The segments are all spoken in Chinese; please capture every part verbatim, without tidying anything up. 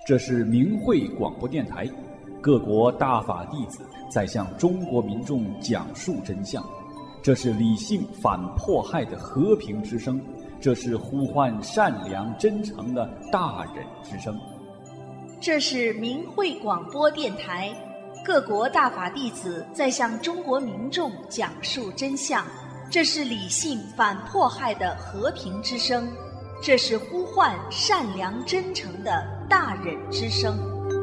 这是明慧广播电台，各国大法弟子在向中国民众讲述真相。这是理性反迫害的和平之声，这是呼唤善良真诚的大人之声。 这是明慧广播电台，各国大法弟子在向中国民众讲述真相。这是理性反迫害的和平之声，这是呼唤善良真诚的大人之声。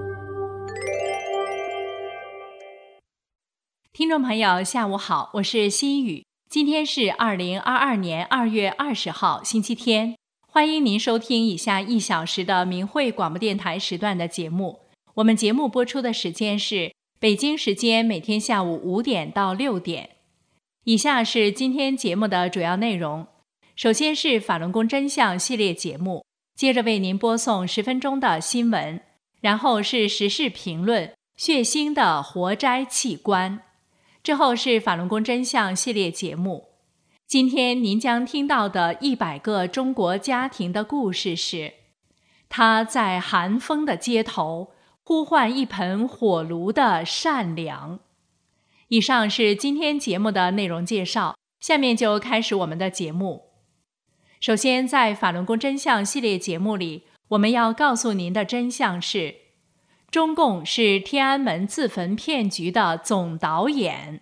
听众朋友下午好，我是心雨。今天是二零二二年二月二十号星期天，欢迎您收听以下一小时的明慧广播电台时段的节目。我们节目播出的时间是北京时间每天下午五点到六点。以下是今天节目的主要内容。首先是法轮功真相系列节目，接着为您播送十分钟的新闻，然后是时事评论，血腥的活摘器官，之后是法轮功真相系列节目。今天您将听到的一百个中国家庭的故事是，他在寒风的街头呼唤一盆火炉的善良。以上是今天节目的内容介绍，下面就开始我们的节目。首先，在法轮功真相系列节目里，我们要告诉您的真相是，中共是天安门自焚骗局的总导演。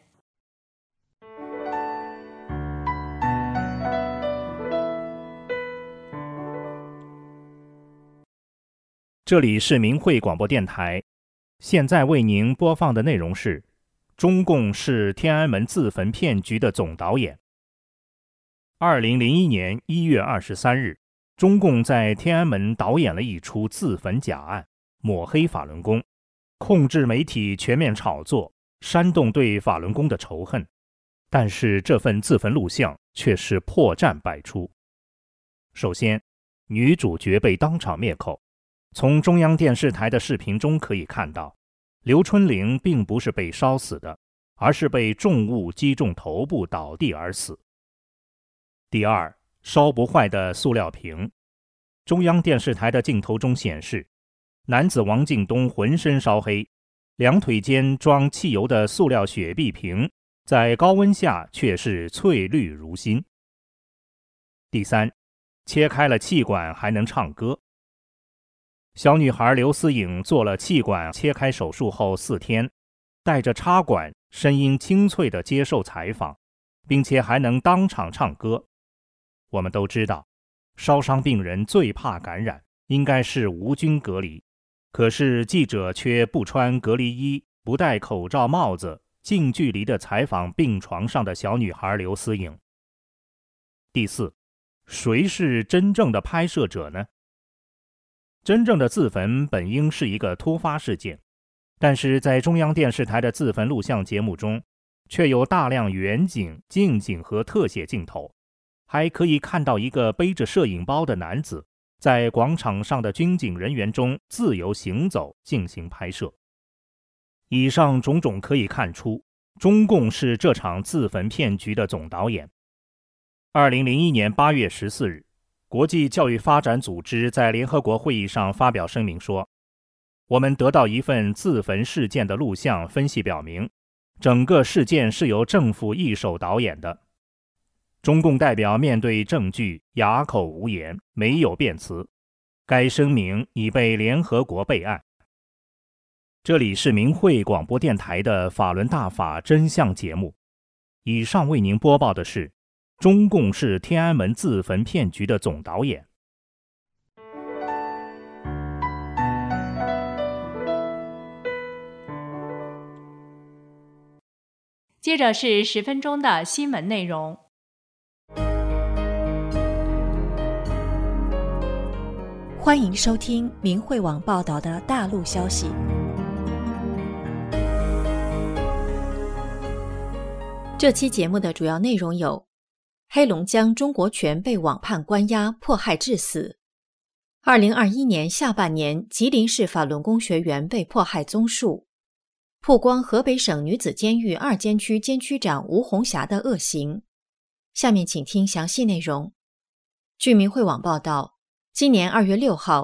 这里是明慧广播电台，现在为您播放的内容是中共是天安门自焚骗局的总导演。二零零一年一月二十三日，中共在天安门导演了一出自焚假案，抹黑法轮功，控制媒体全面炒作，煽动对法轮功的仇恨。但是这份自焚录像却是破绽百出。首先，女主角被当场灭口。从中央电视台的视频中可以看到，刘春玲并不是被烧死的，而是被重物击中头部倒地而死。第二，烧不坏的塑料瓶。中央电视台的镜头中显示，男子王敬东浑身烧黑，两腿间装汽油的塑料雪碧瓶在高温下却是翠绿如新。第三，切开了气管还能唱歌。小女孩刘思颖做了气管切开手术后四天，带着插管，声音清脆地接受采访，并且还能当场唱歌。我们都知道，烧伤病人最怕感染，应该是无菌隔离。可是记者却不穿隔离衣，不戴口罩帽子，近距离地采访病床上的小女孩刘思颖。第四，谁是真正的拍摄者呢？真正的自焚本应是一个突发事件，但是在中央电视台的自焚录像节目中，却有大量远景、近景和特写镜头，还可以看到一个背着摄影包的男子在广场上的军警人员中自由行走进行拍摄。以上种种可以看出，中共是这场自焚骗局的总导演。二零零一年八月十四日，国际教育发展组织在联合国会议上发表声明说，我们得到一份自焚事件的录像分析表明，整个事件是由政府一手导演的。中共代表面对证据哑口无言，没有辩词。该声明已被联合国备案。这里是明慧广播电台的法轮大法真相节目。以上为您播报的是，中共是天安门自焚骗局的总导演。 接着是十分钟的新闻内容。 欢迎收听明慧网报道的大陆消息。这期节目的主要内容有：黑龙江中国权被网判关押迫害致死；二零二一年下半年吉林市法轮功学员被迫害综述；曝光河北省女子监狱二监区监区长吴红霞的恶行。下面请听详细内容。据明慧网报道，今年二月六号，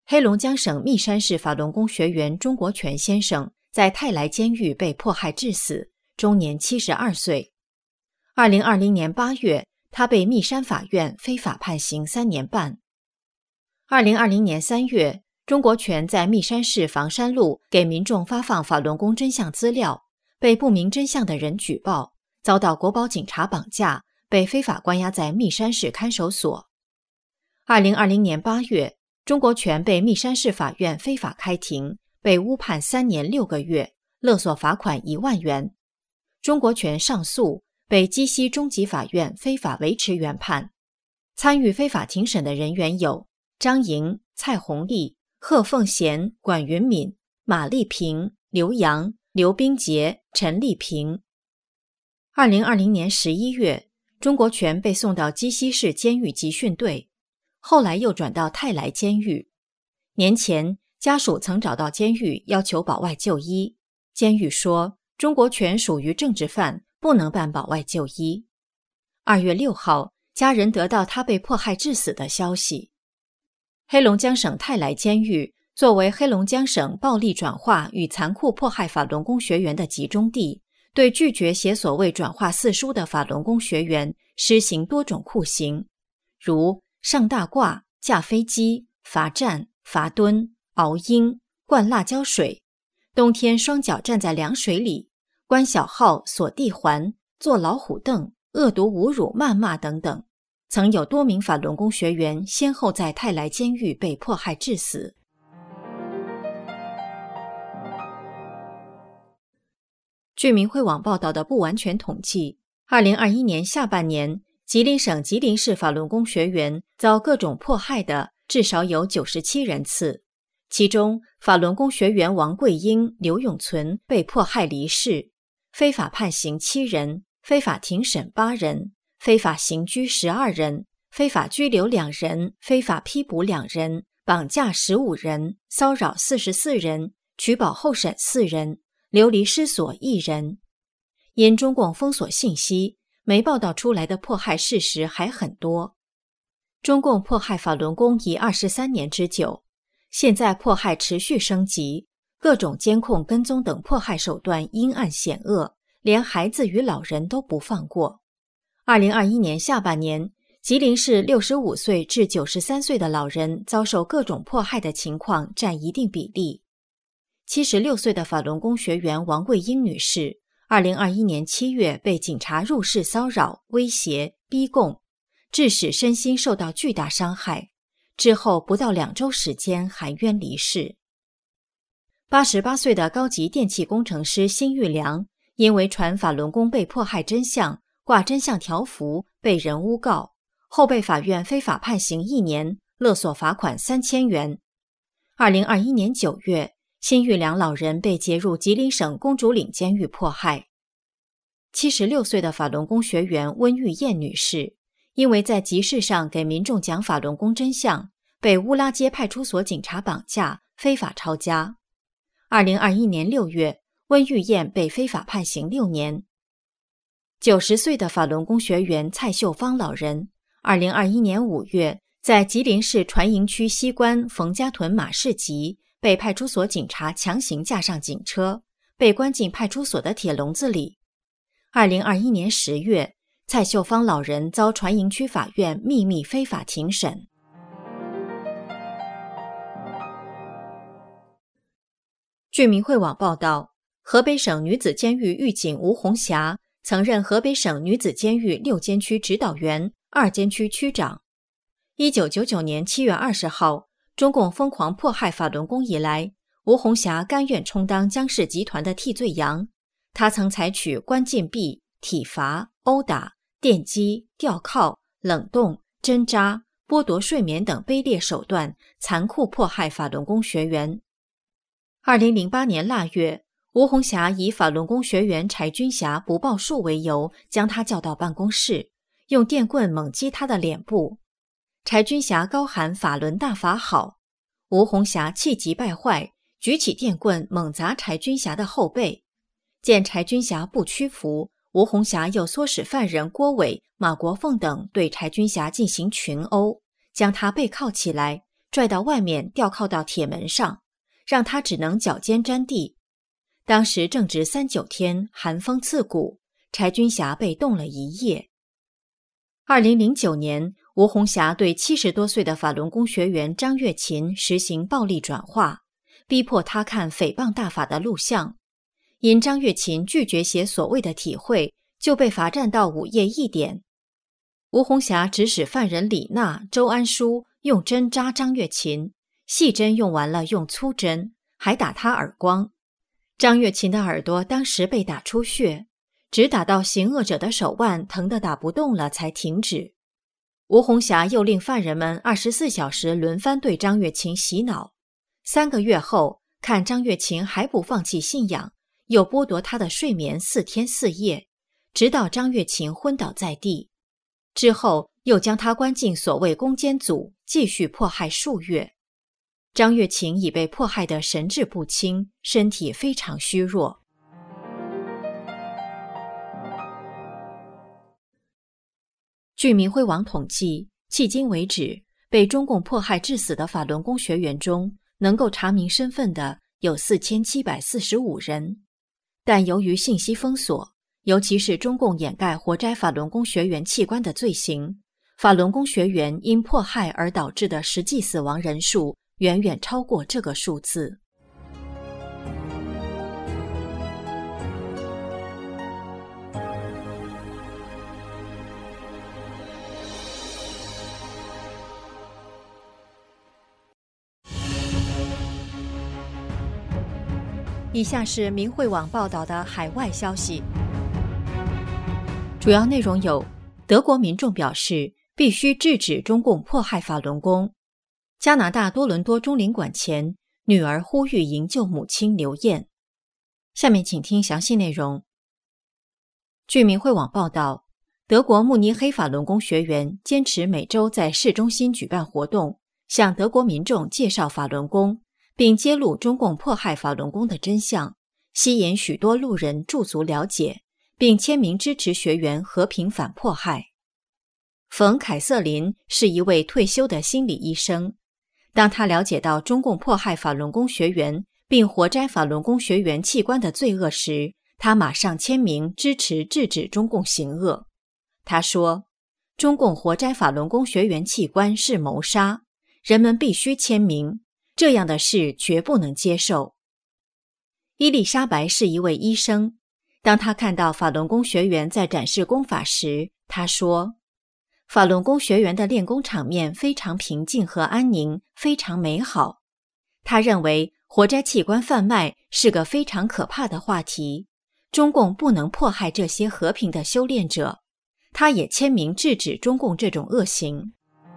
黑龙江省密山市法轮功学员钟国权先生在泰来监狱被迫害致死，终年七十二岁。二零二零年八月，他被密山法院非法判刑三年半。二零二零年三月，钟国权在密山市房山路给民众发放法轮功真相资料，被不明真相的人举报，遭到国保警察绑架，被非法关押在密山市看守所。二零二零年八月，钟国权被密山市法院非法开庭，被误判三年六个月，勒索罚款一万元。钟国权上诉，被鸡西中级法院非法维持原判。参与非法庭审的人员有张莹、蔡红丽、贺凤贤、管云敏、马丽萍、刘洋、刘冰杰、陈丽萍。二零二零年十一月，钟国权被送到鸡西市监狱集训队，后来又转到泰来监狱。年前，家属曾找到监狱要求保外就医，监狱说钟国权属于政治犯，不能办保外就医。二月六号，家人得到他被迫害致死的消息。黑龙江省泰来监狱作为黑龙江省暴力转化与残酷迫害法轮功学员的集中地，对拒绝写所谓转化四书的法轮功学员施行多种酷刑，如上大褂、架飞机、罚站、罚蹲、熬鹰、灌辣椒水，冬天双脚站在凉水里，关小号、锁地环、坐老虎凳、恶毒侮辱、谩骂等等。曾有多名法轮功学员先后在泰来监狱被迫害致死。据明慧网报道的不完全统计，二零二一年下半年，吉林省吉林市法轮功学员遭各种迫害的至少有九十七人次，其中法轮功学员王桂英、刘永存被迫害离世，非法判刑七人，非法庭审八人，非法刑拘十二人，非法拘留两人，非法批捕两人，绑架十五人，骚扰四十四人，取保候审四人，流离失所一人。因中共封锁信息，没报道出来的迫害事实还很多。中共迫害法轮功已二十三年之久，现在迫害持续升级，各种监控跟踪等迫害手段阴暗险恶，连孩子与老人都不放过。二零二一年下半年，吉林市六十五岁至九十三岁的老人遭受各种迫害的情况占一定比例。七十六岁的法轮功学员王桂英女士，二零二一年七月被警察入室骚扰、威胁、逼供，致使身心受到巨大伤害，之后不到两周时间含冤离世。八十八岁的高级电气工程师辛玉良，因为传法轮功被迫害真相，挂真相条幅，被人诬告，后被法院非法判刑一年，勒索罚款三千元。二零二一年九月，辛玉良老人被劫入吉林省公主岭监狱迫害。七十六岁的法轮功学员温玉燕女士，因为在集市上给民众讲法轮功真相，被乌拉街派出所警察绑架，非法抄家。二零二一年六月，温玉燕被非法判刑六年。九十岁的法轮功学员蔡秀芳老人，二零二一年五月，在吉林市船营区西关冯家屯马市集，被派出所警察强行架上警车，被关进派出所的铁笼子里。二零二一年十月，蔡秀芳老人遭船营区法院秘密非法庭审。据明慧网报道，河北省女子监狱狱警吴红霞曾任河北省女子监狱六监区指导员、二监区区长。一九九九年七月二十号，中共疯狂迫害法轮功以来，吴红霞甘愿充当江氏集团的替罪羊。他曾采取关禁闭、体罚、殴打、电击、吊铐、冷冻、针扎、剥夺睡眠等卑劣手段，残酷迫害法轮功学员。二零零八年腊月，吴红霞以法轮功学员柴军霞不报数为由，将他叫到办公室，用电棍猛击他的脸部。柴军霞高喊法轮大法好，吴红霞气急败坏，举起电棍猛砸柴军霞的后背。见柴军霞不屈服，吴红霞又唆使犯人郭伟、马国凤等对柴军霞进行群殴，将他背铐起来， 拽到外面吊靠到铁门上，让他只能脚尖沾地。当时正值三九天，寒风刺骨，柴军峡被冻了一夜。二零零九年，吴红霞对七十多岁的法轮功学员张月琴实行暴力转化，逼迫他看诽谤大法的录像。因张月琴拒绝写所谓的体会，就被罚站到午夜一点。吴红霞指使犯人李娜、周安书用针扎张月琴，细针用完了用粗针，还打他耳光。张月琴的耳朵当时被打出血，直打到行恶者的手腕疼得打不动了才停止。吴红霞又令犯人们二十四小时轮番对张月琴洗脑。三个月后，看张月琴还不放弃信仰，又剥夺他的睡眠四天四夜，直到张月琴昏倒在地。之后又将他关进所谓攻坚组，继续迫害数月。张月琴已被迫害得神志不清，身体非常虚弱。据明慧网统计，迄今为止，被中共迫害致死的法轮功学员中，能够查明身份的有四千七百四十五人。但由于信息封锁，尤其是中共掩盖活摘法轮功学员器官的罪行，法轮功学员因迫害而导致的实际死亡人数远远超过这个数字。以下是明慧网报道的海外消息，主要内容有：德国民众表示必须制止中共迫害法轮功；加拿大多伦多中领馆前，女儿呼吁营救母亲刘燕。下面请听详细内容。据明慧网报道，德国慕尼黑法轮功学员坚持每周在市中心举办活动，向德国民众介绍法轮功，并揭露中共迫害法轮功的真相，吸引许多路人驻足了解，并签名支持学员和平反迫害。冯·凯瑟琳是一位退休的心理医生，当他了解到中共迫害法轮功学员并活摘法轮功学员器官的罪恶时，他马上签名支持制止中共行恶。他说，中共活摘法轮功学员器官是谋杀，人们必须签名，这样的事绝不能接受。伊丽莎白是一位医生，当她看到法轮功学员在展示功法时，她说，法轮功学员的练功场面非常平静和安宁，非常美好。她认为活摘器官贩卖是个非常可怕的话题，中共不能迫害这些和平的修炼者。她也签名制止中共这种恶行。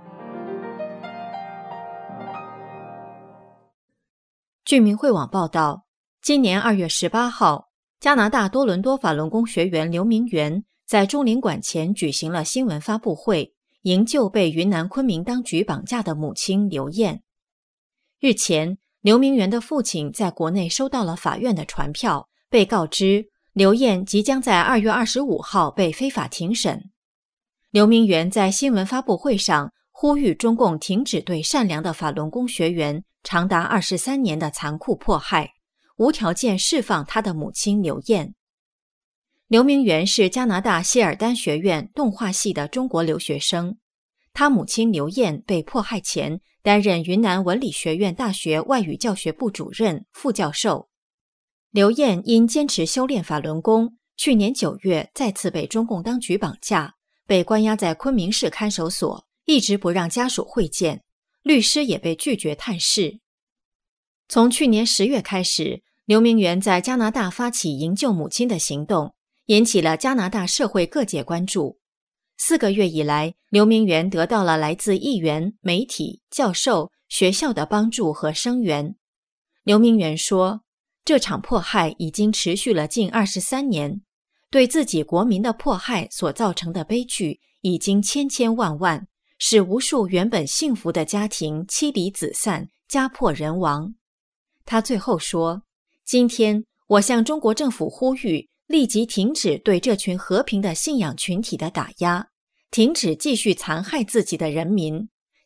据明慧网报道，今年二月十八号，加拿大多伦多法轮功学员刘明元在中领馆前举行了新闻发布会，营救被云南昆明当局绑架的母亲刘燕。日前，刘明元的父亲在国内收到了法院的传票，被告知刘燕即将在二月二十五号被非法庭审。刘明元在新闻发布会上呼吁中共停止对善良的法轮功学员长达二十三年的残酷迫害，无条件释放他的母亲刘燕。刘明元是加拿大谢尔丹学院动画系的中国留学生，他母亲刘燕被迫害前担任云南文理学院大学外语教学部主任、副教授。刘燕因坚持修炼法轮功，去年九月再次被中共当局绑架，被关押在昆明市看守所，一直不让家属会见，律师也被拒绝探视。从去年十月开始，刘明元在加拿大发起营救母亲的行动，引起了加拿大社会各界关注。四个月以来，刘明元得到了来自议员、媒体、教授、学校的帮助和声援。刘明元说，这场迫害已经持续了近二十三年，对自己国民的迫害所造成的悲剧已经千千万万，使无数原本幸福的家庭妻离子散，家破人亡。他最后说，今天我向中国政府呼吁，立即停止对这群和平的信仰群体的打压，停止继续残害自己的人民，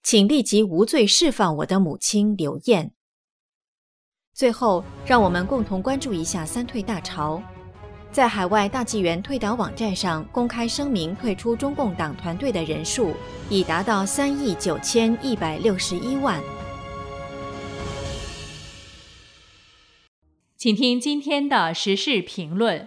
请立即无罪释放我的母亲刘燕。最后，让我们共同关注一下三退大潮。在海外大纪元退党网站上公开声明退出中共党团队的人数已达到三亿九千一百六十一万。 请听今天的时事评论。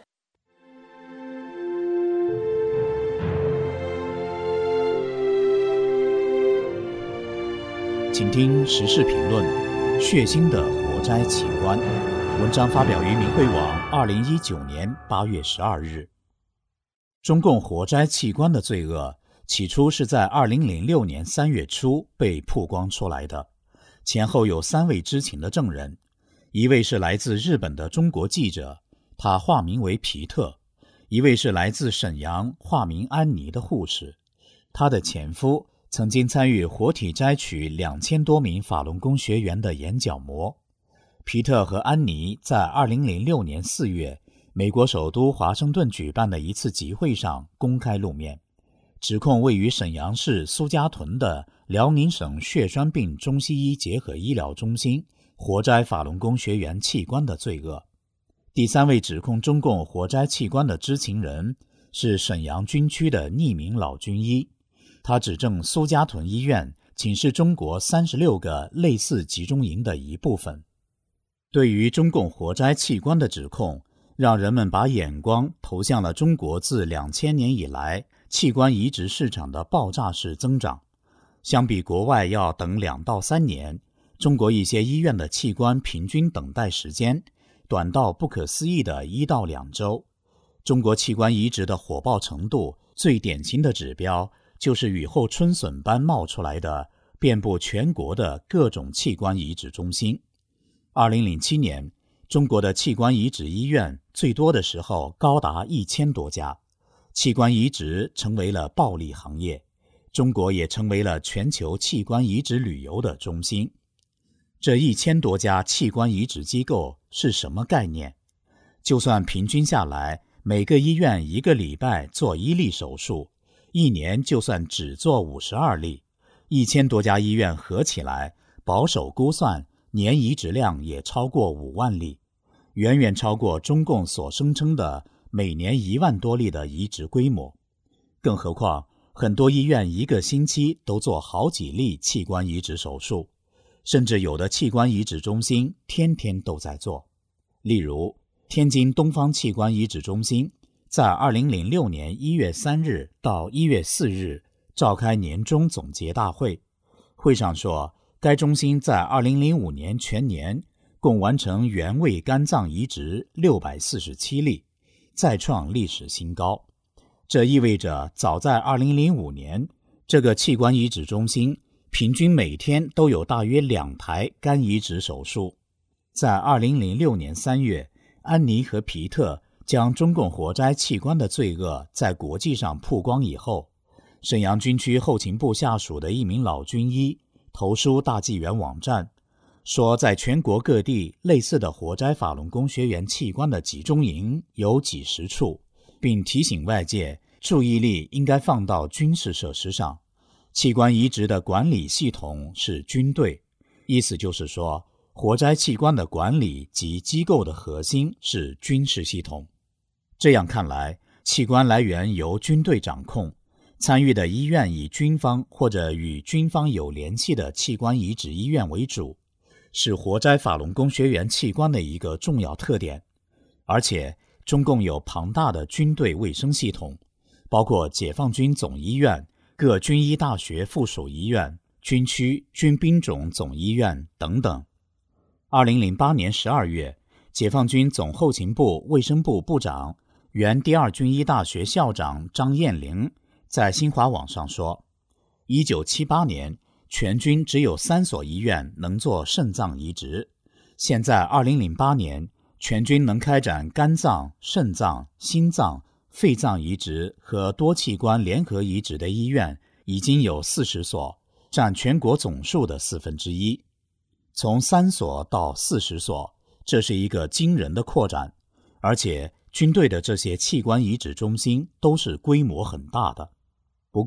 请听时事评论：血腥的活摘器官。文章发表于明慧网，二零一九年八月十二日。中共活摘器官的罪恶，起初是在二零零六年三月初被曝光出来的，前后有三位知情的证人，一位是来自日本的中国记者，他化名为皮特；一位是来自沈阳，化名安妮的护士，她的前夫曾经参与活体摘取两千多名法轮功学员的眼角膜。皮特和安妮在二零零六年四月美国首都华盛顿举办的一次集会上公开露面，指控位于沈阳市苏家屯的辽宁省血栓病中西医结合医疗中心活摘法轮功学员器官的罪恶。第三位指控中共活摘器官的知情人是沈阳军区的匿名老军医，他指证苏家屯医院仅是中国三十六个类似集中营的一部分。对于中共活摘器官的指控，让人们把眼光投向了中国自两千年以来器官移植市场的爆炸式增长。相比国外要等两到三年，中国一些医院的器官平均等待时间短到不可思议的一到两周。中国器官移植的火爆程度最典型的指标，就是雨后春笋般冒出来的遍布全国的各种器官移植中心。二零零七年，中国的器官移植医院最多的时候高达一千多家，器官移植成为了暴利行业，中国也成为了全球器官移植旅游的中心。这一千多家器官移植机构是什么概念？就算平均下来，每个医院一个礼拜做一例手术，一年就算只做五十二例，一千多家医院合起来，保守估算年移植量也超过五万例，远远超过中共所声称的每年一万多例的移植规模。更何况，很多医院一个星期都做好几例器官移植手术，甚至有的器官移植中心天天都在做。例如，天津东方器官移植中心在二零零六年一月三日到一月四日召开年终总结大会，会上说，该中心在二零零五年全年共完成原位肝脏移植六百四十七例，再创历史新高。这意味着早在二零零五年，这个器官移植中心平均每天都有大约两台肝移植手术。在二零零六年三月，安妮和皮特将中共活摘器官的罪恶在国际上曝光以后，沈阳军区后勤部下属的一名老军医投书大纪元网站，说在全国各地类似的活摘法轮功学员器官的集中营有几十处，并提醒外界注意力应该放到军事设施上。器官移植的管理系统是军队，意思就是说，活摘器官的管理及机构的核心是军事系统。这样看来，器官来源由军队掌控，参与的医院以军方或者与军方有联系的器官移植医院为主，是活摘法轮功学员器官的一个重要特点。而且，中共有庞大的军队卫生系统，包括解放军总医院、各军医大学附属医院、军区军兵种总医院等等。二零零八年十二月，解放军总后勤部卫生部部长、原第二军医大学校长张彦玲在新华网上说，一九七八年全军只有三所医院能做肾脏移植，现在二零零八年全军能开展肝脏、肾脏、心脏、肺脏移植和多器官联合移植的医院已经有四十所，占全国总数的四分之一。从三所到四十所，这是一个惊人的扩展，而且军队的这些器官移植中心都是规模很大的。不过，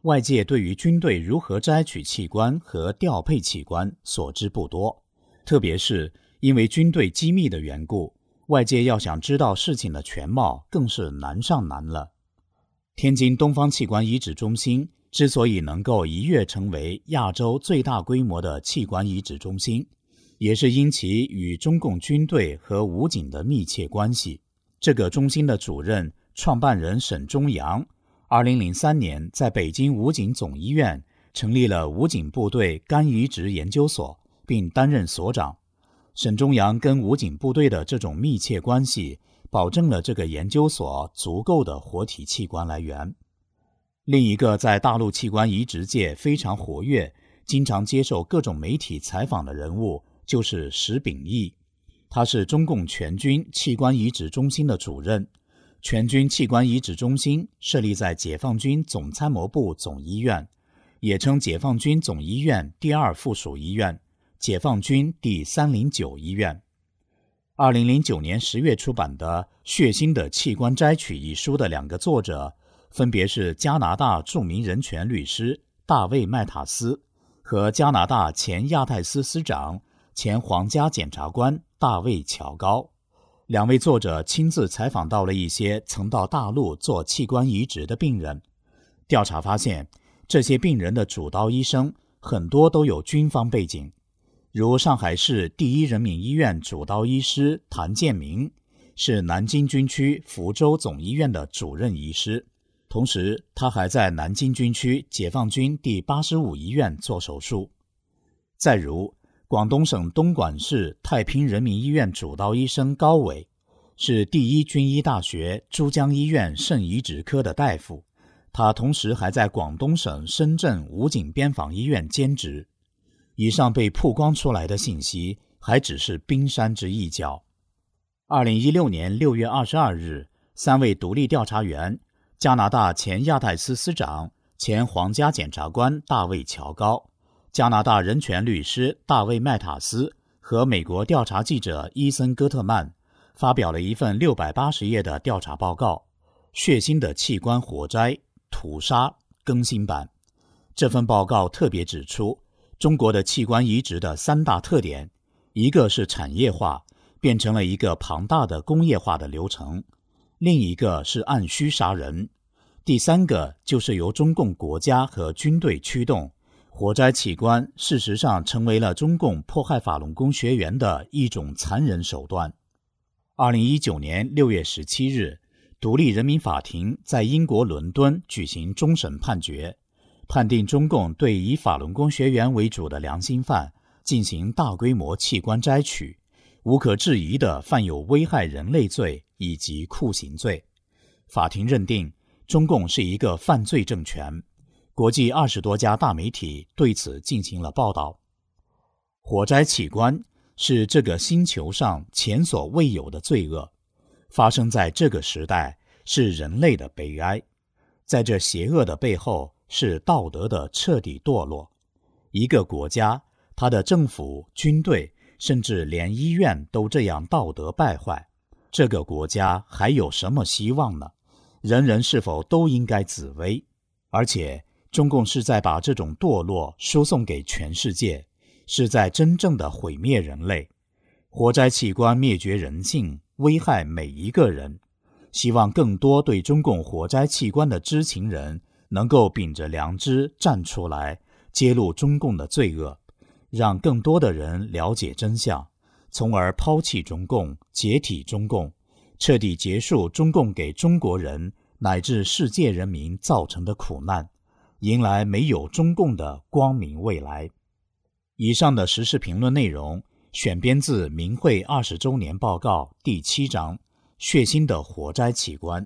外界对于军队如何摘取器官和调配器官所知不多，特别是因为军队机密的缘故，外界要想知道事情的全貌更是难上难了。天津东方器官移植中心之所以能够一跃成为亚洲最大规模的器官移植中心，也是因其与中共军队和武警的密切关系。这个中心的主任、创办人沈忠阳二零零三年在北京武警总医院成立了武警部队肝移植研究所，并担任所长。沈忠阳跟武警部队的这种密切关系，保证了这个研究所足够的活体器官来源。另一个在大陆器官移植界非常活跃、经常接受各种媒体采访的人物，就是石秉义。他是中共全军器官移植中心的主任。全军器官移植中心设立在解放军总参谋部总医院，也称解放军总医院第二附属医院、解放军第三零九医院。二零零九年十月出版的《血腥的器官摘取》一书的两个作者，分别是加拿大著名人权律师大卫·麦塔斯和加拿大前亚太司司长、前皇家检察官大卫·乔高。两位作者亲自采访到了一些曾到大陆做器官移植的病人，调查发现，这些病人的主刀医生很多都有军方背景，如上海市第一人民医院主刀医师谭建明，是南京军区福州总医院的主任医师，同时他还在南京军区解放军第八十五医院做手术。再如广东省东莞市太平人民医院主刀医生高伟，是第一军医大学珠江医院肾移植科的大夫，他同时还在广东省深圳武警边防医院兼职。以上被曝光出来的信息还只是冰山之一角。二零一六年六月二十二日，三位独立调查员，加拿大前亚太司司长、前皇家检察官大卫·乔高，加拿大人权律师大卫·麦塔斯和美国调查记者伊森·戈特曼发表了一份六百八十页的调查报告《血腥的器官活摘屠杀》更新版。这份报告特别指出，中国的器官移植的三大特点，一个是产业化，变成了一个庞大的工业化的流程；另一个是按需杀人；第三个就是由中共国家和军队驱动。活摘器官事实上成为了中共迫害法轮功学员的一种残忍手段。二零一九年六月十七日，独立人民法庭在英国伦敦举行终审判决，判定中共对以法轮功学员为主的良心犯进行大规模器官摘取，无可置疑地犯有危害人类罪以及酷刑罪。法庭认定中共是一个犯罪政权。国际二十多家大媒体对此进行了报道。活摘器官是这个星球上前所未有的罪恶，发生在这个时代是人类的悲哀。在这邪恶的背后是道德的彻底堕落。一个国家，它的政府、军队，甚至连医院都这样道德败坏，这个国家还有什么希望呢？人人是否都应该自危？而且中共是在把这种堕落输送给全世界，是在真正的毁灭人类。活摘器官灭绝人性，危害每一个人。希望更多对中共活摘器官的知情人能够秉着良知站出来，揭露中共的罪恶，让更多的人了解真相，从而抛弃中共，解体中共，彻底结束中共给中国人乃至世界人民造成的苦难，迎来没有中共的光明未来。以上的时事评论内容选编自明慧二十周年报告第七章，血腥的活摘器官。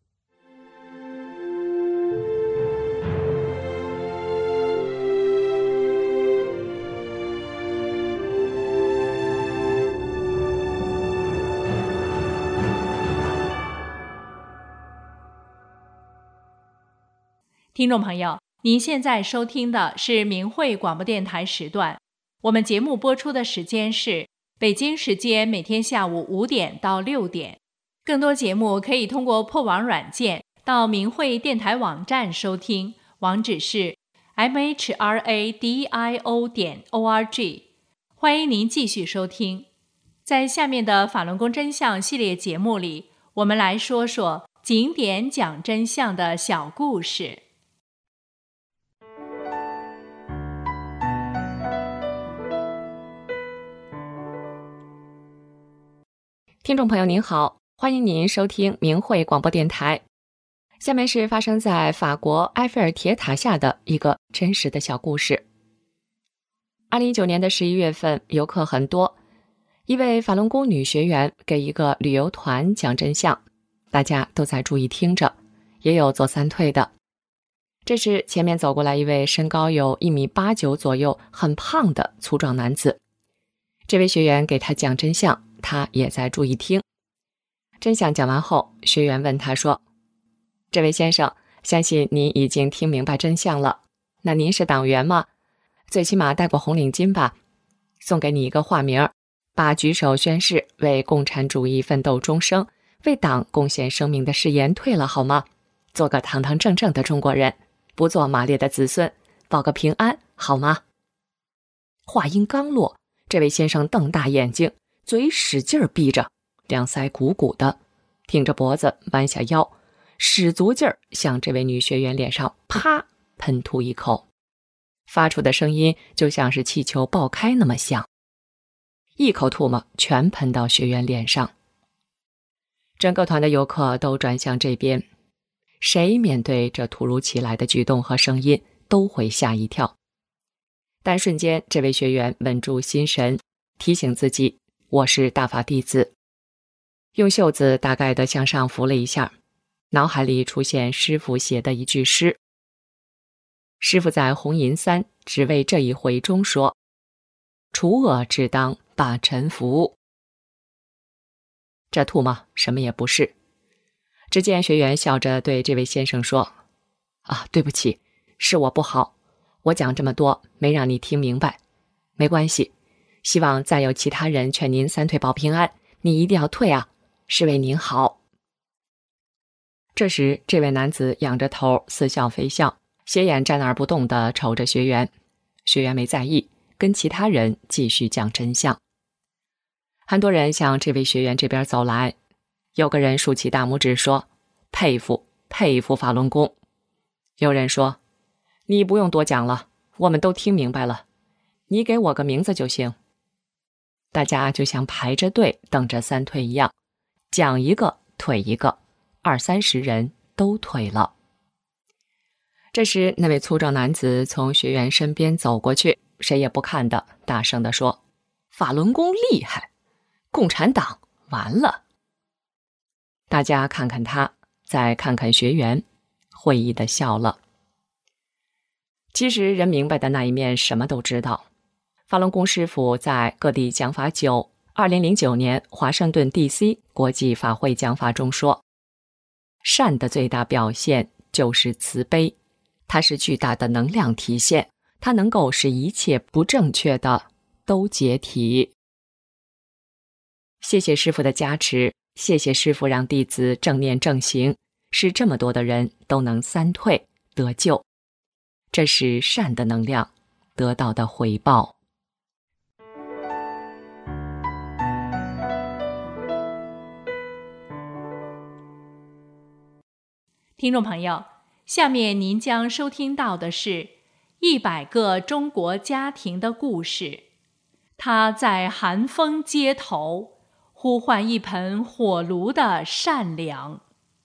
听众朋友，您现在收听的是明慧广播电台时段，我们节目播出的时间是北京时间每天下午五点到六点。更多节目可以通过破网软件到明慧电台网站收听， 网址是 m h r a d i o 点 o r g。 欢迎您继续收听。在下面的法轮功真相系列节目里，我们来说说景点讲真相的小故事。 听众朋友您好，欢迎您收听明慧广播电台。下面是发生在法国埃菲尔铁塔下的一个真实的小故事。二零一九年的十一月份，游客很多，一位法轮功女学员给一个旅游团讲真相，大家都在注意听着，也有做三退的。这时前面走过来一位身高有一米八九左右，很胖的粗壮男子。这位学员给他讲真相，他也在注意听。真相讲完后，学员问他说：这位先生，相信您已经听明白真相了，那您是党员吗？最起码戴过红领巾吧？送给你一个化名，把举手宣誓为共产主义奋斗终生，为党贡献生命的誓言退了好吗？做个堂堂正正的中国人，不做马列的子孙，保个平安好吗？话音刚落，这位先生瞪大眼睛，嘴使劲闭着，两腮鼓鼓的，挺着脖子弯下腰，使足劲儿向这位女学员脸上啪喷吐一口，发出的声音就像是气球爆开那么响，一口唾沫全喷到学员脸上。整个团的游客都转向这边，谁面对这突如其来的举动和声音都会吓一跳。但瞬间这位学员稳住心神，提醒自己，我是大法弟子，用袖子大概的向上拂了一下，脑海里出现师父写的一句诗。师父在红银三只为这一回中说，除恶只当把尘服。这吐沫什么也不是。只见学员笑着对这位先生说，啊，对不起，是我不好，我讲这么多没让你听明白，没关系，希望再有其他人劝您三退保平安，你一定要退啊，是为您好。这时这位男子仰着头似笑非笑，斜眼站那儿不动地瞅着学员，学员没在意，跟其他人继续讲真相。很多人向这位学员这边走来，有个人竖起大拇指说，佩服佩服法轮功。有人说，你不用多讲了，我们都听明白了，你给我个名字就行。大家就像排着队等着三退一样，讲一个退一个，二三十人都退了。这时那位粗壮男子从学员身边走过去，谁也不看的大声地说，法轮功厉害，共产党完了。大家看看他，再看看学员，会意地笑了。其实人明白的那一面什么都知道。法轮功师父在各地讲法九二零零九年华盛顿 D C 国际法会讲法中说，善的最大表现就是慈悲，它是巨大的能量体现，它能够使一切不正确的都解体。谢谢师父的加持，谢谢师父让弟子正念正行，使这么多的人都能三退得救，这是善的能量得到的回报。 听众朋友，下面您将收听到的是一百个中国家庭的故事。他在寒风街头呼唤一盆火炉的善良。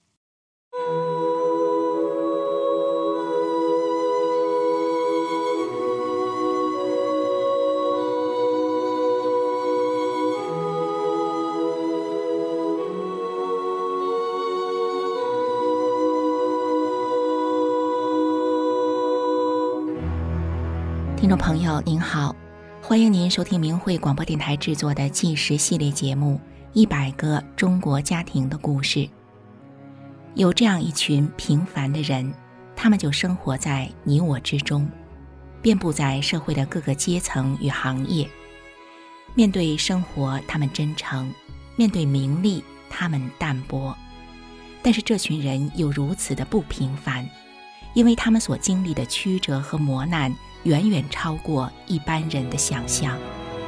听众朋友您好，欢迎您收听明慧广播电台制作的纪实系列节目《一百个中国家庭的故事》。有这样一群平凡的人，他们就生活在你我之中，遍布在社会的各个阶层与行业。面对生活，他们真诚；面对名利，他们淡泊。但是这群人又如此的不平凡， 因为他们所经历的曲折和磨难远远超过一般人的想象。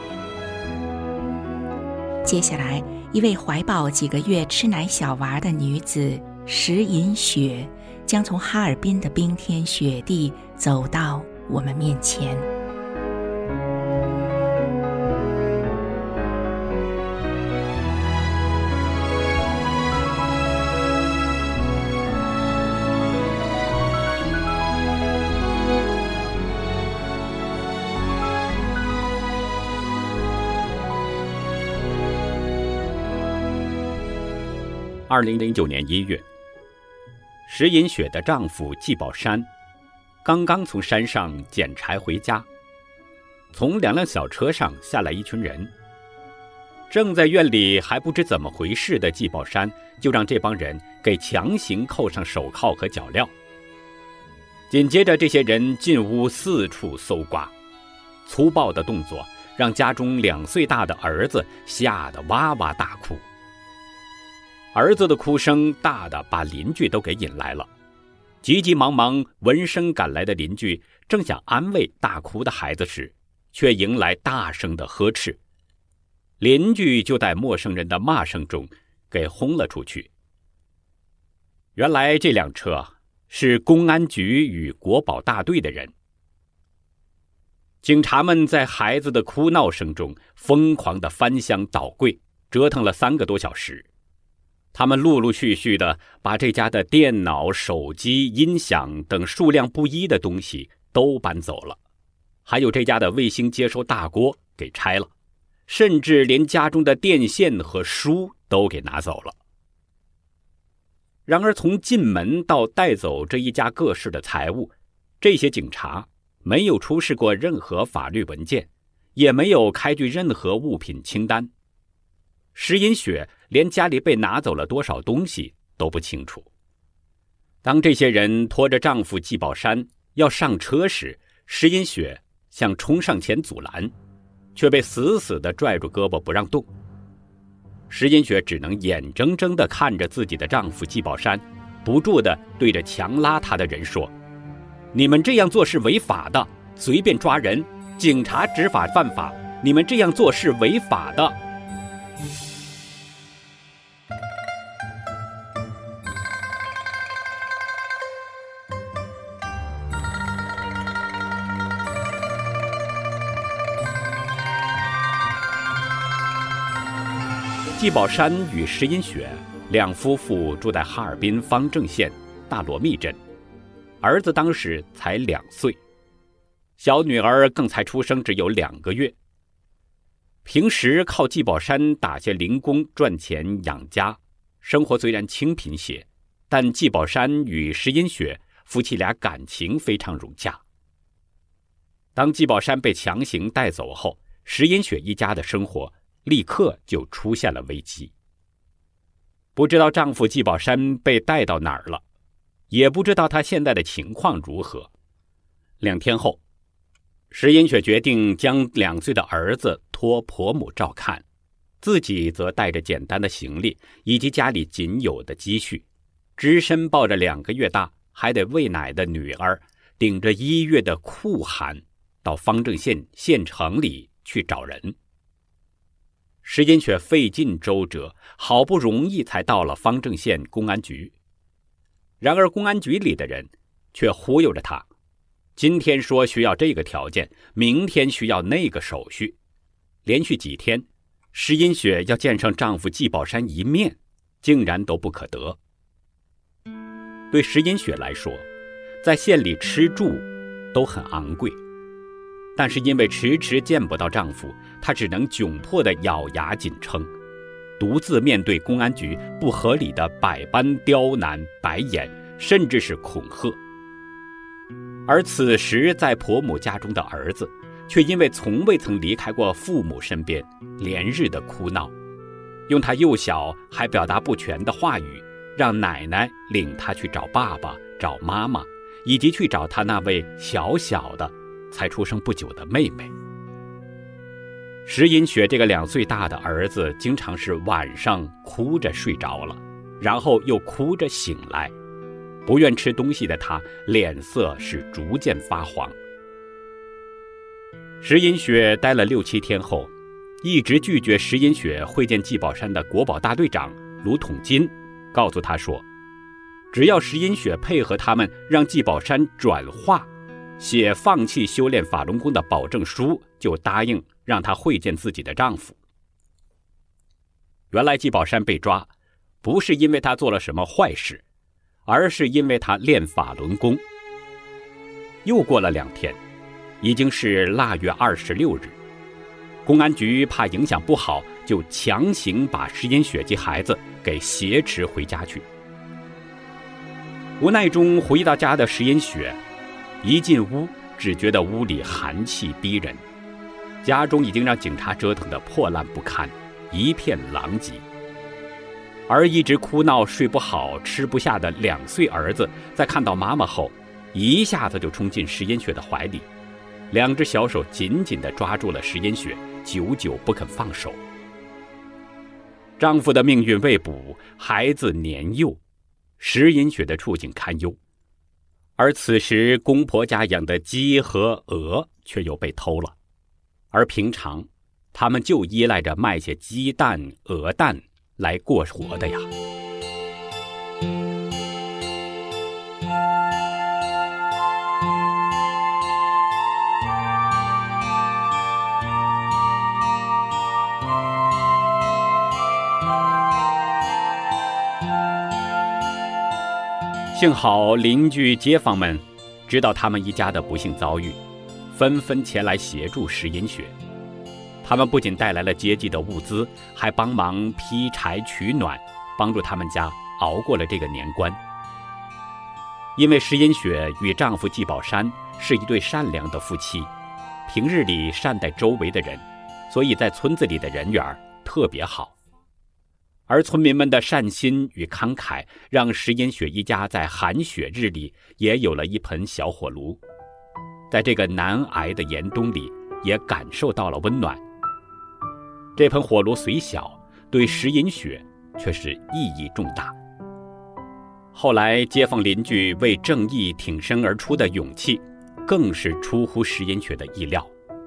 接下来，一位怀抱几个月吃奶小娃的女子石银雪，将从哈尔滨的冰天雪地走到我们面前。 二零零九年一月，石银雪的丈夫季宝山刚刚从山上捡柴回家，从两辆小车上下来一群人。正在院里还不知怎么回事的季宝山，就让这帮人给强行扣上手铐和脚镣。紧接着，这些人进屋四处搜刮，粗暴的动作让家中两岁大的儿子吓得哇哇大哭。儿子的哭声大的把邻居都给引来了，急急忙忙闻声赶来的邻居正想安慰大哭的孩子时，却迎来大声的呵斥。邻居就在陌生人的骂声中给轰了出去。原来这辆车是公安局与国保大队的人。警察们在孩子的哭闹声中疯狂地翻箱倒柜，折腾了三个多小时。他们陆陆续续地把这家的电脑、手机、音响等数量不一的东西都搬走了，还有这家的卫星接收大锅给拆了，甚至连家中的电线和书都给拿走了。然而从进门到带走这一家各式的财物，这些警察没有出示过任何法律文件，也没有开具任何物品清单。石银雪连家里被拿走了多少东西都不清楚。当这些人拖着丈夫季宝山要上车时，石银雪想冲上前阻拦，却被死死地拽住胳膊不让动。石银雪只能眼睁睁地看着自己的丈夫季宝山不住地对着强拉他的人说：你们这样做是违法的，随便抓人，警察执法犯法，你们这样做是违法的。季宝山与石银雪两夫妇住在哈尔滨方正县大罗密镇，儿子当时才两岁，小女儿更才出生只有两个月。平时靠季宝山打些零工赚钱养家，生活虽然清贫些，但季宝山与石银雪夫妻俩感情非常融洽。当季宝山被强行带走后，石银雪一家的生活立刻就出现了危机。不知道丈夫季宝山被带到哪儿了，也不知道他现在的情况如何。两天后，石银雪决定将两岁的儿子托婆母照看，自己则带着简单的行李以及家里仅有的积蓄，只身抱着两个月大还得喂奶的女儿，顶着一月的酷寒，到方正县县城里去找人。石银雪费尽周折，好不容易才到了方正县公安局。然而公安局里的人却忽悠着他，今天说需要这个条件，明天需要那个手续，连续几天，石银雪要见上丈夫季宝山一面，竟然都不可得。对石银雪来说，在县里吃住都很昂贵，但是因为迟迟见不到丈夫，她只能窘迫地咬牙紧撑，独自面对公安局不合理的百般刁难、白眼，甚至是恐吓。而此时在婆母家中的儿子，却因为从未曾离开过父母身边，连日的哭闹，用他幼小还表达不全的话语，让奶奶领他去找爸爸、找妈妈，以及去找他那位小小的才出生不久的妹妹。石银雪这个两岁大的儿子经常是晚上哭着睡着了，然后又哭着醒来， 不愿吃东西的他脸色是逐渐发黄。石银雪待了六七天后，一直拒绝石银雪会见季宝山的国保大队长卢统金告诉他说，只要石银雪配合他们让季宝山转化写放弃修炼法轮功的保证书，就答应让他会见自己的丈夫。原来季宝山被抓不是因为他做了什么坏事，而是因为他练法轮功。又过了两天，已经是腊月二十六日，公安局怕影响不好，就强行把石银雪及孩子给挟持回家去。无奈中回到家的石银雪一进屋，只觉得屋里寒气逼人，家中已经让警察折腾得破烂不堪，一片狼藉。而一直哭闹睡不好吃不下的两岁儿子，在看到妈妈后，一下子就冲进石银雪的怀里，两只小手紧紧地抓住了石银雪，久久不肯放手。丈夫的命运未卜，孩子年幼，石银雪的处境堪忧。而此时公婆家养的鸡和鹅却又被偷了，而平常他们就依赖着卖些鸡蛋鹅蛋来过活的呀。幸好邻居街坊们知道他们一家的不幸遭遇，纷纷前来协助石银雪。他们不仅带来了接济的物资，还帮忙劈柴取暖，帮助他们家熬过了这个年关。因为石银雪与丈夫季宝山是一对善良的夫妻，平日里善待周围的人，所以在村子里的人缘特别好。而村民们的善心与慷慨，让石银雪一家在寒雪日里也有了一盆小火炉，在这个难挨的严冬里也感受到了温暖。这盆火炉虽小，对石银雪却是意义重大。后来街坊邻居为正义挺身而出的勇气，更是出乎石银雪的意料。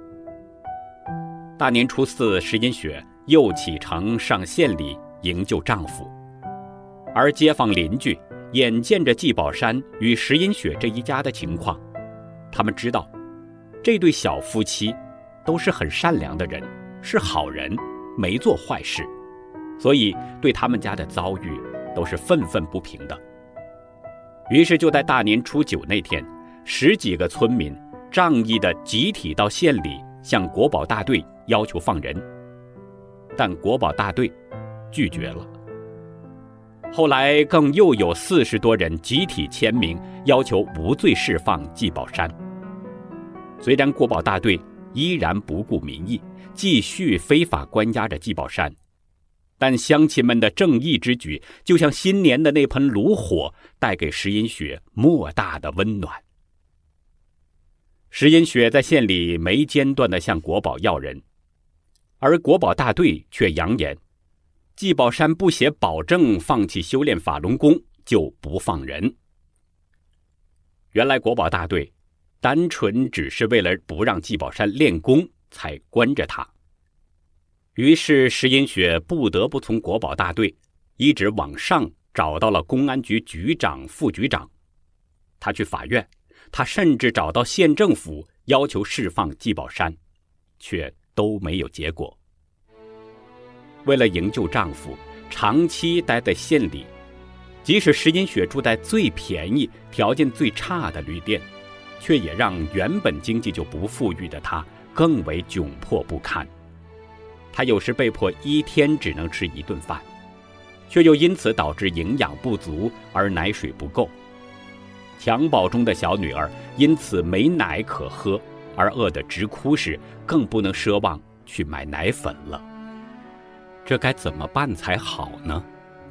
大年初四，石银雪又启程上县里营救丈夫，而街坊邻居眼见着季宝山与石银雪这一家的情况，他们知道这对小夫妻都是很善良的人，是好人，没做坏事，所以对他们家的遭遇都是愤愤不平的。于是就在大年初九那天，十几个村民仗义的集体到县里向国保大队要求放人，但国保大队拒绝了。后来更又有四十多人集体签名要求无罪释放季宝山。虽然国保大队依然不顾民意，继续非法关押着季宝山，但乡亲们的正义之举就像新年的那盆炉火，带给石银雪莫大的温暖。石银雪在县里没间断地向国保要人，而国保大队却扬言季宝山不写保证放弃修炼法轮功就不放人。原来国保大队单纯只是为了不让季宝山练功才关着他。于是石银雪不得不从国保大队一直往上找到了公安局局长、副局长。他去法院，他甚至找到县政府要求释放季宝山，却都没有结果。为了营救丈夫，长期待在县里，即使石银雪住在最便宜、条件最差的旅店，却也让原本经济就不富裕的她更为窘迫不堪。她有时被迫一天只能吃一顿饭，却又因此导致营养不足而奶水不够。襁褓中的小女儿因此没奶可喝，而饿得直哭时，更不能奢望去买奶粉了。这该怎么办才好呢？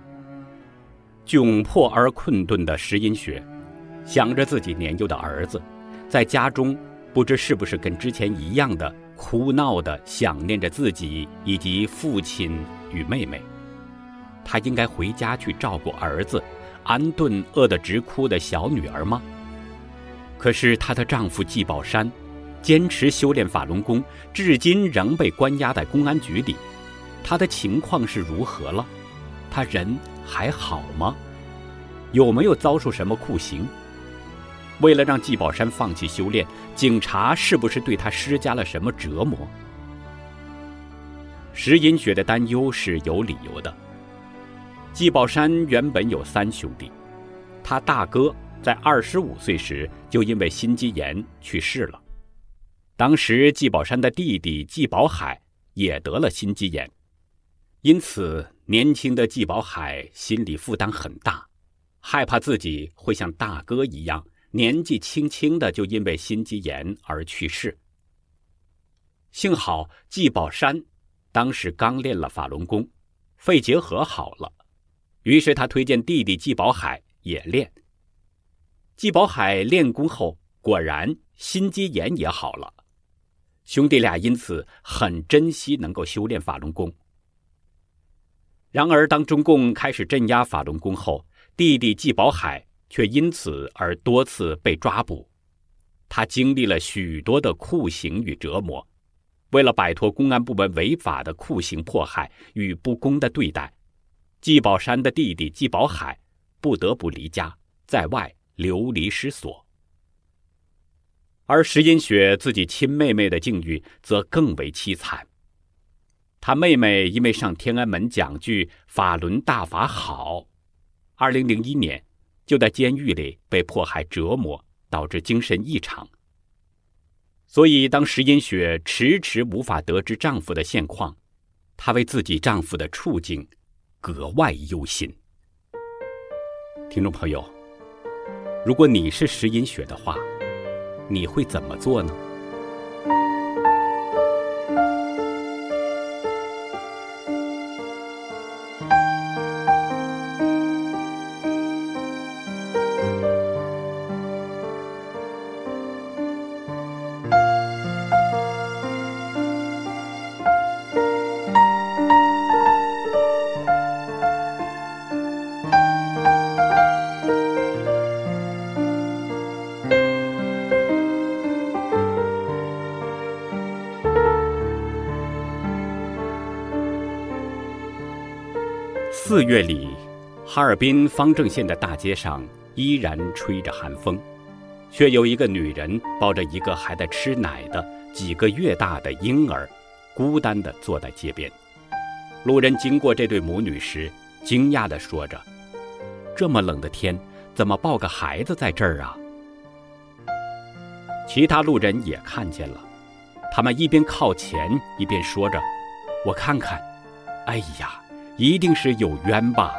窘迫而困顿的石银雪想着自己年幼的儿子，在家中不知是不是跟之前一样的哭闹的想念着自己以及父亲与妹妹。他应该回家去照顾儿子， 安顿饿得直哭的小女儿吗？可是她的丈夫季宝山坚持修炼法轮功，至今仍被关押在公安局里。他的情况是如何了？他人还好吗？有没有遭受什么酷刑？为了让季宝山放弃修炼，警察是不是对他施加了什么折磨？石银雪的担忧是有理由的。季宝山原本有三兄弟，他大哥在二十五岁时就因为心肌炎去世了。当时季宝山的弟弟季宝海也得了心肌炎，因此年轻的季宝海心理负担很大，害怕自己会像大哥一样年纪轻轻的就因为心肌炎而去世。幸好季宝山当时刚练了法轮功，肺结核好了，于是他推荐弟弟季宝海也练。季宝海练功后，果然心肌炎也好了。兄弟俩因此很珍惜能够修炼法轮功。然而当中共开始镇压法轮功后，弟弟季宝海却因此而多次被抓捕。他经历了许多的酷刑与折磨，为了摆脱公安部门违法的酷刑迫害与不公的对待，季宝山的弟弟季宝海不得不离家，在外流离失所。而石银雪自己亲妹妹的境遇则更为凄惨。她妹妹因为上天安门讲句法轮大法好，二零零一年就在监狱里被迫害折磨，导致精神异常。所以当石银雪迟迟无法得知丈夫的现况，她为自己丈夫的处境格外忧心。听众朋友，如果你是石银雪的话，你会怎么做呢？四月里，哈尔滨方正县的大街上依然吹着寒风，却有一个女人抱着一个还在吃奶的几个月大的婴儿，孤单地坐在街边。路人经过这对母女时，惊讶地说着：“这么冷的天，怎么抱个孩子在这儿啊？”其他路人也看见了，他们一边靠前一边说着：“我看看，哎呀，一定是有冤吧。”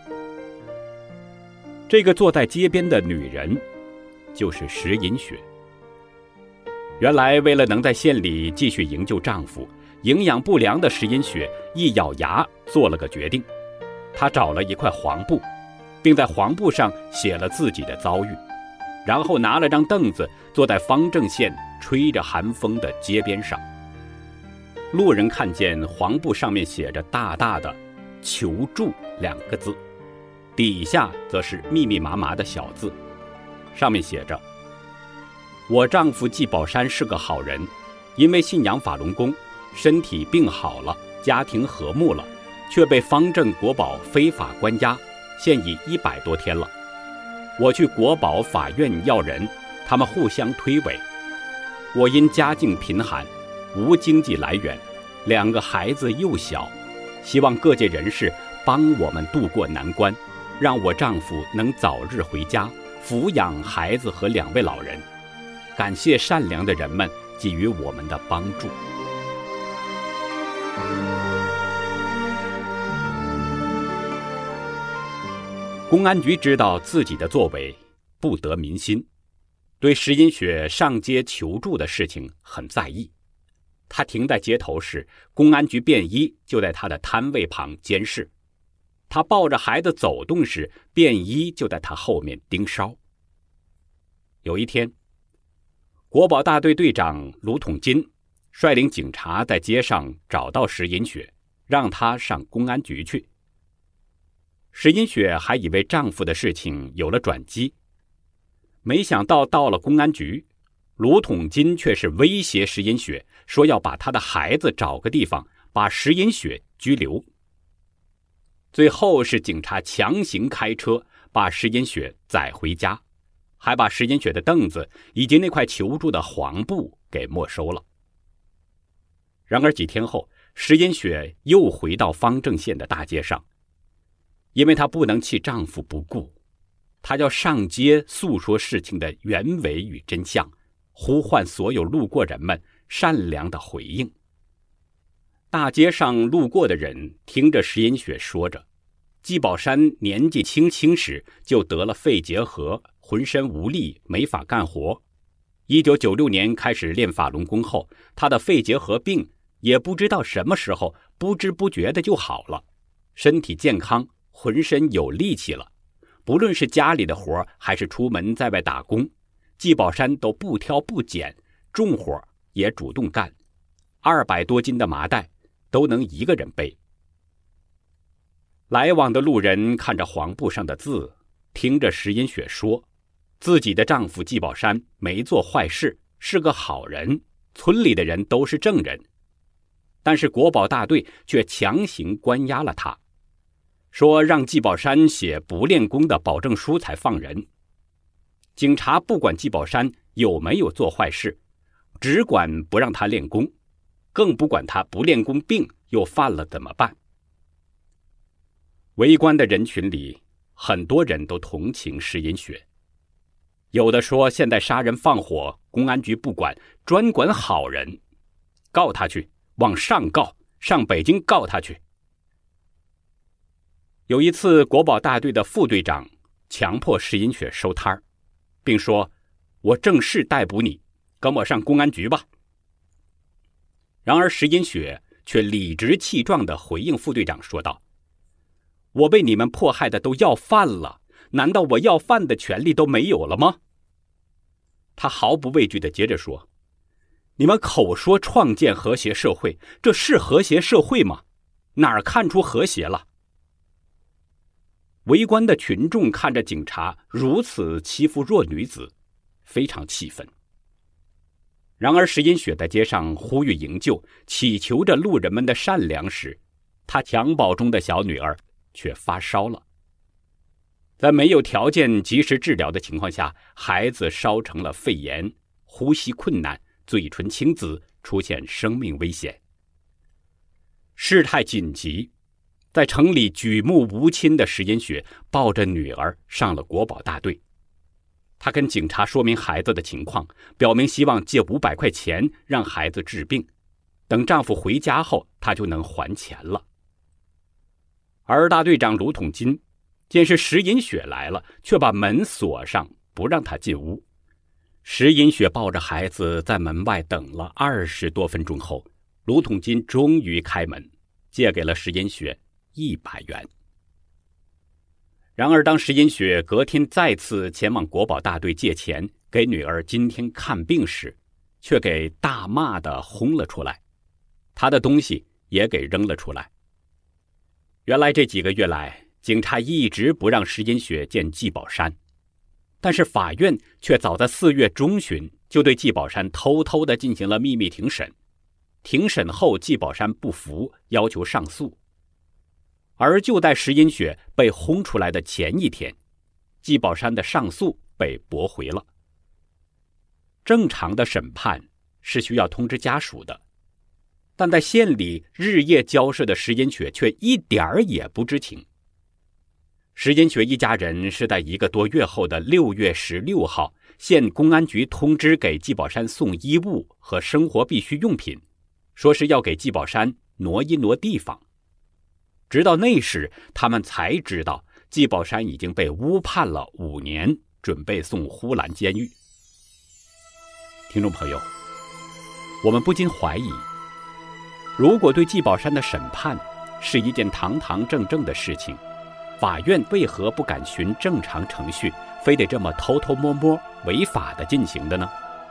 这个坐在街边的女人就是石银雪。原来为了能在县里继续营救丈夫，营养不良的石银雪一咬牙做了个决定。她找了一块黄布，并在黄布上写了自己的遭遇，然后拿了张凳子坐在方正县吹着寒风的街边上。路人看见黄布上面写着大大的求助两个字，底下则是密密麻麻的小字，上面写着：我丈夫季宝山是个好人，因为信仰法轮功，身体病好了，家庭和睦了，却被方正国保非法关押，现已一百多天了。我去国保法院要人，他们互相推诿。我因家境贫寒，无经济来源，两个孩子幼小，希望各界人士帮我们渡过难关，让我丈夫能早日回家抚养孩子和两位老人。感谢善良的人们给予我们的帮助。公安局知道自己的作为不得民心，对石银雪上街求助的事情很在意。他停在街头时，公安局便衣就在他的摊位旁监视。他抱着孩子走动时，便衣就在他后面盯梢。有一天，国保大队队长卢统金率领警察在街上找到石银雪，让他上公安局去。 石银雪还以为丈夫的事情有了转机，没想到到了公安局，卢统金却是威胁石银雪，说要把他的孩子找个地方把石银雪拘留。最后是警察强行开车把石银雪载回家，还把石银雪的凳子以及那块求助的黄布给没收了。然而几天后，石银雪又回到方正县的大街上，因为她不能弃丈夫不顾，她要上街诉说事情的原委与真相，呼唤所有路过人们善良的回应。大街上路过的人听着石银雪说着，季宝山年纪轻轻时就得了肺结核，浑身无力，没法干活。一九九六年开始练法轮功后，他的肺结核病也不知道什么时候不知不觉的就好了，身体健康，浑身有力气了。不论是家里的活还是出门在外打工，季宝山都不挑不拣，重活也主动干，二百多斤的麻袋都能一个人背。来往的路人看着黄布上的字，听着石银雪说自己的丈夫季宝山没做坏事，是个好人，村里的人都是正人。但是国保大队却强行关押了他，说让季宝山写不练功的保证书才放人。警察不管季宝山有没有做坏事，只管不让他练功，更不管他不练功病又犯了怎么办。围观的人群里，很多人都同情石银雪，有的说现在杀人放火，公安局不管，专管好人，告他去，往上告，上北京告他去。有一次，国保大队的副队长强迫石银雪收摊儿，并说：“我正式逮捕你，跟我上公安局吧。”然而石银雪却理直气壮地回应副队长说道：“我被你们迫害的都要饭了，难道我要饭的权利都没有了吗？”他毫不畏惧地接着说：“你们口说创建和谐社会，这是和谐社会吗？哪儿看出和谐了？”围观的群众看着警察如此欺负弱女子，非常气愤。然而石银雪在街上呼吁营救，祈求着路人们的善良时，她襁褓中的小女儿却发烧了。在没有条件及时治疗的情况下，孩子烧成了肺炎，呼吸困难，嘴唇青紫，出现生命危险。事态紧急，在城里举目无亲的石银雪抱着女儿上了国保大队。她跟警察说明孩子的情况，表明希望借五百块钱让孩子治病，等丈夫回家后她就能还钱了。而大队长卢统金见是石银雪来了，却把门锁上，不让她进屋。石银雪抱着孩子在门外等了二十多分钟后，卢统金终于开门，借给了石银雪一百元。然而当石银雪隔天再次前往国保大队借钱给女儿今天看病时，却给大骂的轰了出来，她的东西也给扔了出来。原来这几个月来，警察一直不让石银雪见季宝山，但是法院却早在四月中旬就对季宝山偷偷地进行了秘密庭审。庭审后，季宝山不服，要求上诉。而就在石银雪被轰出来的前一天，季宝山的上诉被驳回了。正常的审判是需要通知家属的，但在县里日夜交涉的石银雪却一点儿也不知情。石银雪一家人是在一个多月后的六月十六号，县公安局通知给季宝山送衣物和生活必需用品，说是要给季宝山挪一挪地方。直到那时，他们才知道季宝山已经被误判了五年，准备送呼兰监狱。听众朋友，我们不禁怀疑，如果对季宝山的审判是一件堂堂正正的事情，法院为何不敢循正常程序，非得这么偷偷摸摸违法的进行的呢？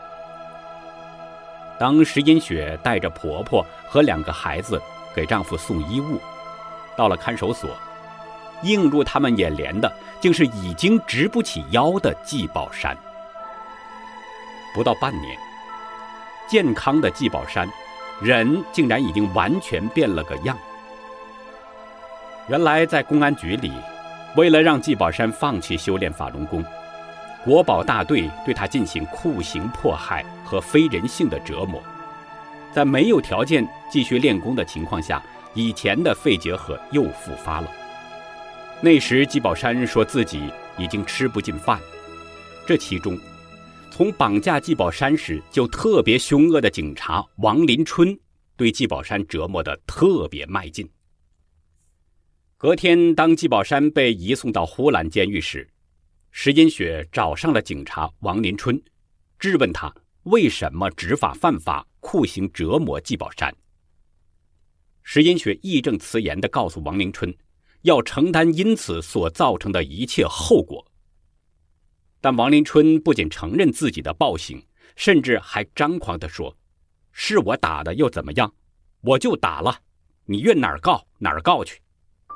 当石银雪带着婆婆和两个孩子给丈夫送衣物，到了看守所， 映入他们眼帘的竟是已经直不起腰的季宝山。不到半年，健康的季宝山人竟然已经完全变了个样。原来在公安局里，为了让季宝山放弃修炼法轮功，国保大队对他进行酷刑迫害和非人性的折磨。在没有条件继续练功的情况下，以前的肺结核又复发了。那时季宝山说自己已经吃不进饭，这其中从绑架季宝山时就特别凶恶的警察王林春对季宝山折磨得特别卖劲。隔天，当季宝山被移送到呼兰监狱时，石银雪找上了警察王林春，质问他为什么执法犯法，酷刑折磨季宝山。石银雪义正辞严地告诉王林春，要承担因此所造成的一切后果。但王林春不仅承认自己的暴行，甚至还张狂地说，是我打的又怎么样，我就打了，你愿哪儿告哪儿告去。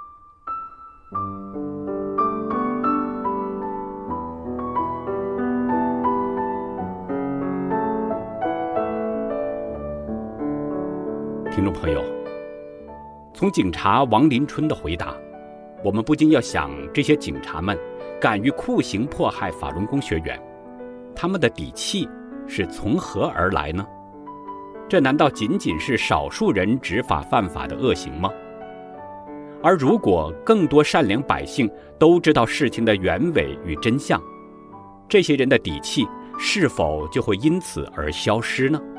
听众朋友，从警察王林春的回答，我们不禁要想，这些警察们敢于酷刑迫害法轮功学员，他们的底气是从何而来呢？这难道仅仅是少数人执法犯法的恶行吗？而如果更多善良百姓都知道事情的原委与真相，这些人的底气是否就会因此而消失呢？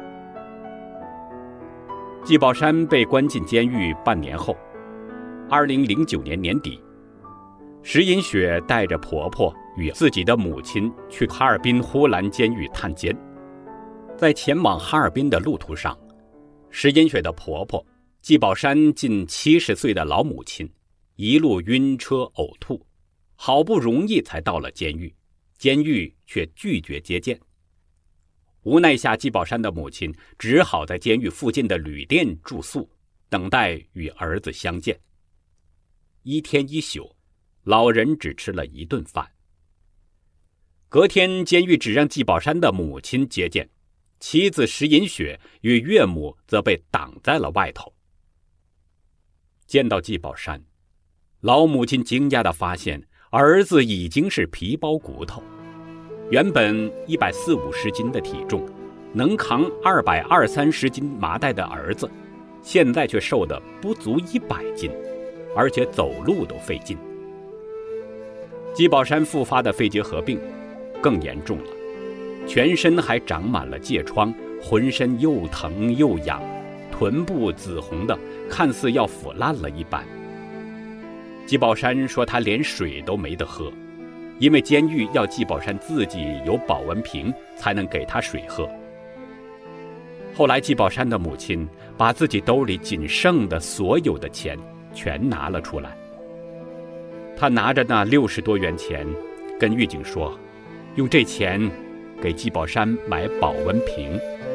季宝山被关进监狱半年后，二零零九年年底，石银雪带着婆婆与自己的母亲去哈尔滨呼兰监狱探监。在前往哈尔滨的路途上，石银雪的婆婆季宝山近七十岁的老母亲一路晕车呕吐，好不容易才到了监狱，监狱却拒绝接见。无奈下，季宝山的母亲只好在监狱附近的旅店住宿，等待与儿子相见。一天一宿，老人只吃了一顿饭。隔天，监狱只让季宝山的母亲接见，妻子石银雪与岳母则被挡在了外头。见到季宝山，老母亲惊讶地发现儿子已经是皮包骨头。原本一百四五十斤的体重，能扛二百二三十斤麻袋的儿子，现在却瘦得不足一百斤，而且走路都费劲。季宝山复发的肺结核病更严重了，全身还长满了疥疮，浑身又疼又痒，臀部紫红的，看似要腐烂了一般。季宝山说他连水都没得喝，因为监狱要季宝山自己有保温瓶才能给他水喝。后来季宝山的母亲把自己兜里仅剩的所有的钱全拿了出来，他拿着那六十多元钱跟狱警说，用这钱给季宝山买保温瓶。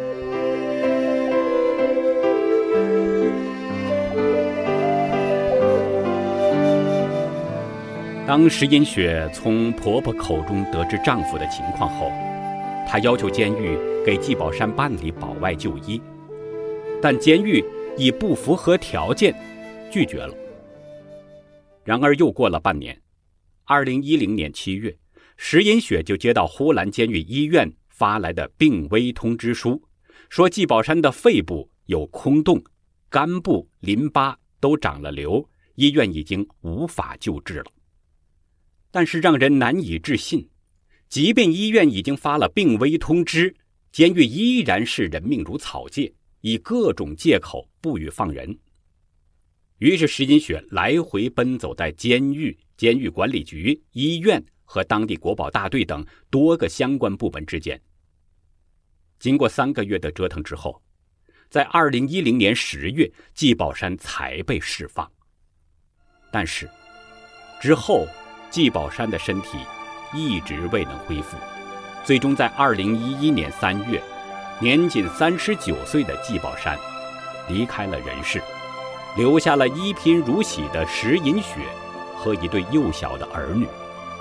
当石银雪从婆婆口中得知丈夫的情况后，她要求监狱给季宝山办理保外就医，但监狱以不符合条件拒绝了。然而又过了半年，二零一零年七月，石银雪就接到呼兰监狱医院发来的病危通知书，说季宝山的肺部有空洞，肝部、淋巴都长了瘤，医院已经无法救治了。但是让人难以置信，即便医院已经发了病危通知，监狱依然视人命如草芥，以各种借口不予放人。于是石银雪来回奔走在监狱、监狱管理局、医院和当地国保大队等多个相关部门之间。经过三个月的折腾之后，在二零一零年十月，季宝山才被释放。但是之后季宝山的身体一直未能恢复，最终在二零一一年三月，年仅三十九岁的季宝山离开了人世，留下了一贫如洗的石银雪和一对幼小的儿女。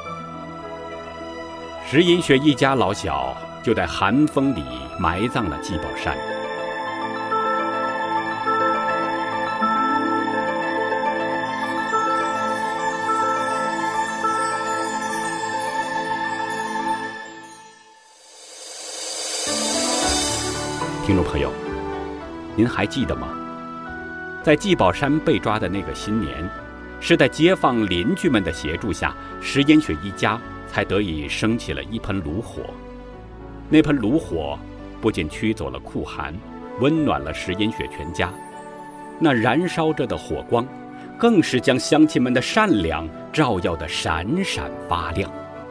石银雪一家老小就在寒风里埋葬了季宝山。听众朋友，您还记得吗？在季宝山被抓的那个新年，是在街坊邻居们的协助下，石银雪一家才得以升起了一盆炉火。那盆炉火不仅驱走了酷寒，温暖了石银雪全家，那燃烧着的火光更是将乡亲们的善良照耀得闪闪发亮。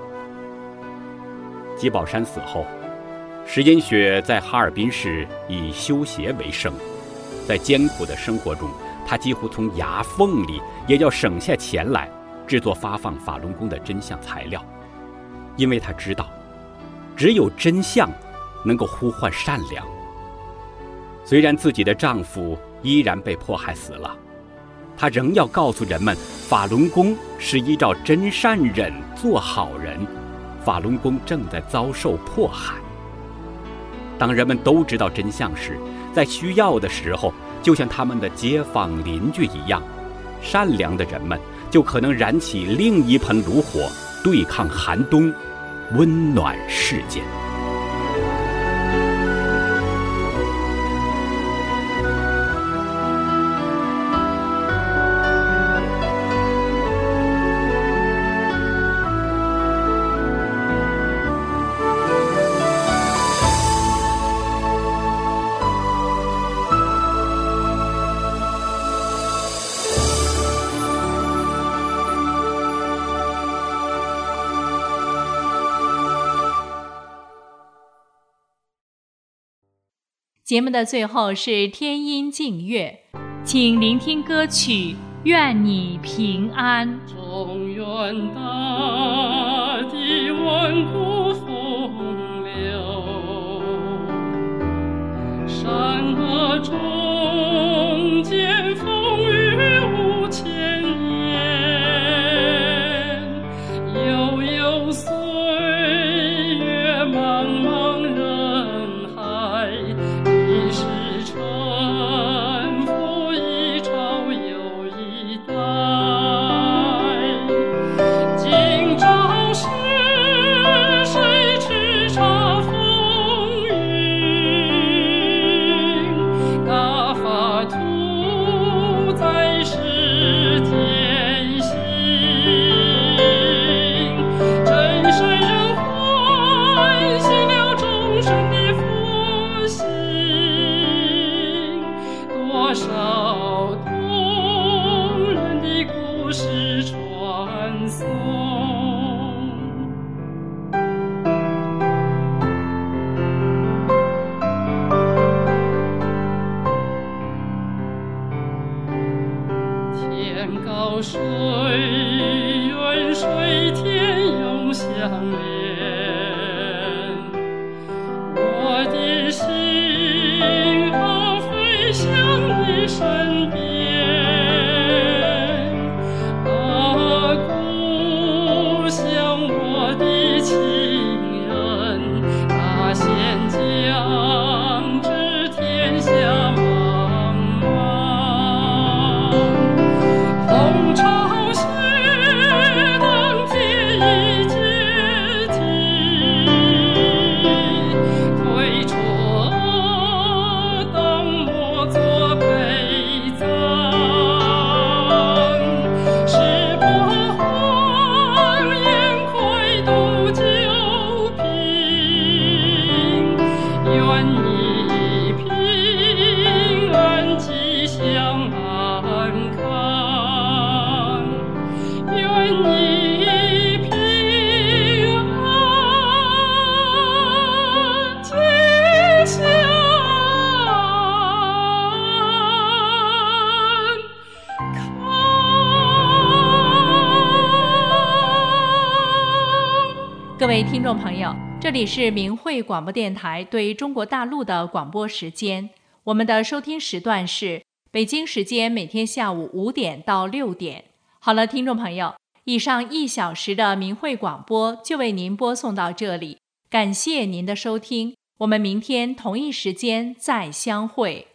季宝山死后，石银雪在哈尔滨市以修鞋为生，在艰苦的生活中，他几乎从牙缝里也要省下钱来制作发放法轮功的真相材料，因为他知道，只有真相能够呼唤善良。虽然自己的丈夫依然被迫害死了，她仍要告诉人们，法轮功是依照真善忍做好人，法轮功正在遭受迫害。当人们都知道真相时，在需要的时候，就像他们的街坊邻居一样，善良的人们就可能燃起另一盆炉火，对抗寒冬，温暖世间。 节目的最后是天音静乐，请聆听歌曲《愿你平安》。 中原大地万古风流，山河中间风雨无千年，悠悠岁月茫茫人海，一世沉浮一朝又一代。今朝是谁叱咤风云？大法图在世间行，真善人唤醒了众生的福心，多少动人的故事传颂。天高水远，水天永相连，我的心啊飞向你身边，啊故乡我的亲人，大仙将知天下茫茫，红潮血当铁已解体，推车当莫作陪葬，十八荒烟快渡九平，愿你平安吉祥安康，愿你平安吉祥康。 各位听众朋友，这里是明慧广播电台对中国大陆的广播时间，我们的收听时段是北京时间每天下午五点到六点。好了，听众朋友， 以上一小时的明慧广播就为您播送到这里，感谢您的收听，我们明天同一时间再相会。